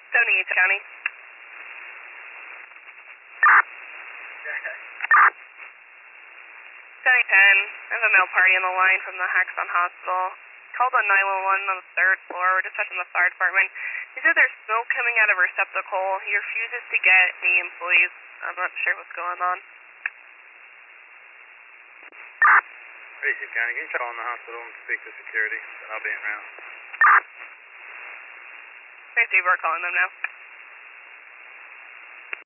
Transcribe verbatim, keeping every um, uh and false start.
seventy-eighth County. County ten, I have a male party on the line from the Haxton Hospital. Called on nine one one on the third floor. We're dispatching the fire department. He said there's smoke coming out of a receptacle. He refuses to get the employees. I'm not sure what's going on. Basic County, can you call in the hospital and speak to security? I'll be around. Thanks, Steve. We're calling them now.